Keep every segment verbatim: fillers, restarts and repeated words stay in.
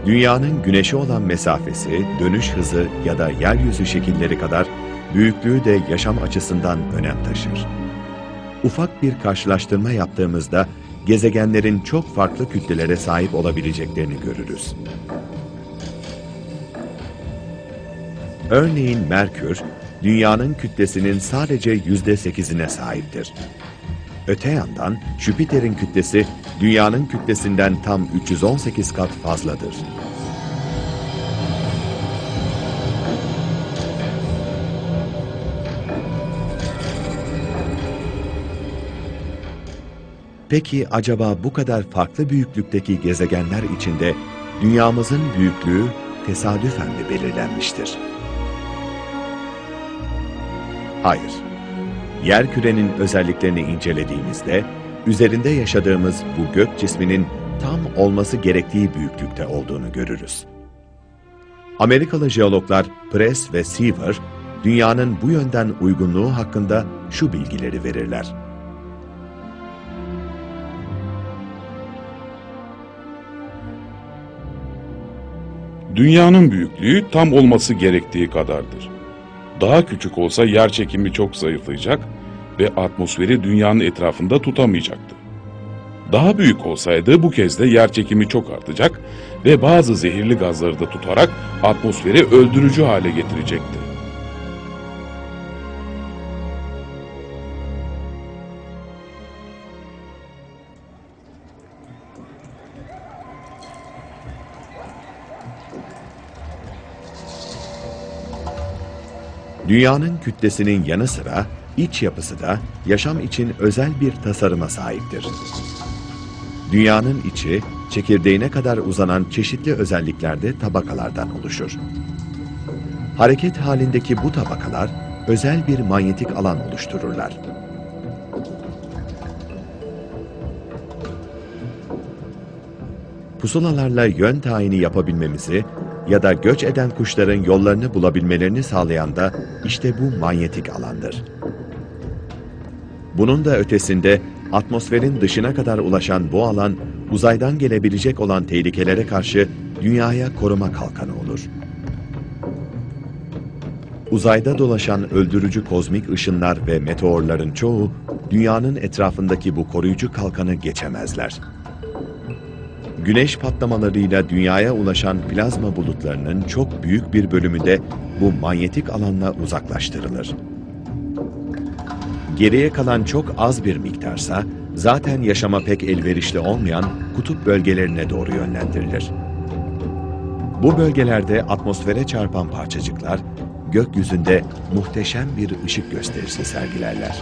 Dünyanın Güneş'e olan mesafesi, dönüş hızı ya da yeryüzü şekilleri kadar büyüklüğü de yaşam açısından önem taşır. Ufak bir karşılaştırma yaptığımızda gezegenlerin çok farklı kütlelere sahip olabileceklerini görürüz. Örneğin Merkür, Dünya'nın kütlesinin sadece yüzde sekizine sahiptir. Öte yandan Jüpiter'in kütlesi Dünya'nın kütlesinden tam üç yüz on sekiz kat fazladır. Peki acaba bu kadar farklı büyüklükteki gezegenler içinde Dünyamızın büyüklüğü tesadüfen mi belirlenmiştir? Hayır. Yerkürenin özelliklerini incelediğimizde, üzerinde yaşadığımız bu gök cisminin tam olması gerektiği büyüklükte olduğunu görürüz. Amerikalı jeologlar Press ve Seaver, Dünya'nın bu yönden uygunluğu hakkında şu bilgileri verirler. Dünyanın büyüklüğü tam olması gerektiği kadardır. Daha küçük olsa yerçekimi çok zayıflayacak ve atmosferi dünyanın etrafında tutamayacaktı. Daha büyük olsaydı bu kez de yerçekimi çok artacak ve bazı zehirli gazları da tutarak atmosferi öldürücü hale getirecekti. Dünyanın kütlesinin yanı sıra iç yapısı da yaşam için özel bir tasarıma sahiptir. Dünyanın içi, çekirdeğine kadar uzanan çeşitli özelliklerde tabakalardan oluşur. Hareket halindeki bu tabakalar özel bir manyetik alan oluştururlar. Pusulalarla yön tayini yapabilmemizi ya da göç eden kuşların yollarını bulabilmelerini sağlayan da işte bu manyetik alandır. Bunun da ötesinde atmosferin dışına kadar ulaşan bu alan, uzaydan gelebilecek olan tehlikelere karşı Dünya'ya koruma kalkanı olur. Uzayda dolaşan öldürücü kozmik ışınlar ve meteorların çoğu, Dünya'nın etrafındaki bu koruyucu kalkanı geçemezler. Güneş patlamalarıyla Dünya'ya ulaşan plazma bulutlarının çok büyük bir bölümü de bu manyetik alanla uzaklaştırılır. Geriye kalan çok az bir miktarsa, zaten yaşama pek elverişli olmayan kutup bölgelerine doğru yönlendirilir. Bu bölgelerde atmosfere çarpan parçacıklar, gökyüzünde muhteşem bir ışık gösterisi sergilerler.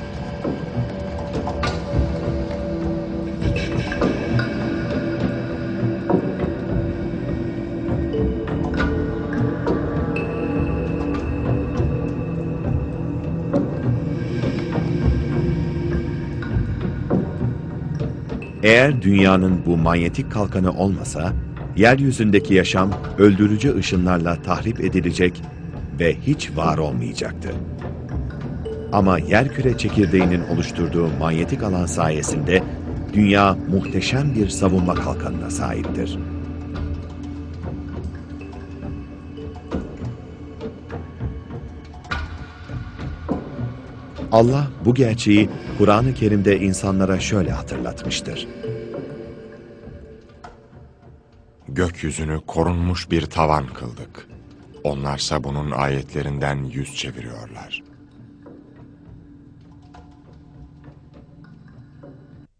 Eğer Dünya'nın bu manyetik kalkanı olmasa, yeryüzündeki yaşam öldürücü ışınlarla tahrip edilecek ve hiç var olmayacaktı. Ama yerküre çekirdeğinin oluşturduğu manyetik alan sayesinde Dünya muhteşem bir savunma kalkanına sahiptir. Allah bu gerçeği Kur'an-ı Kerim'de insanlara şöyle hatırlatmıştır. Gökyüzünü korunmuş bir tavan kıldık. Onlarsa bunun ayetlerinden yüz çeviriyorlar.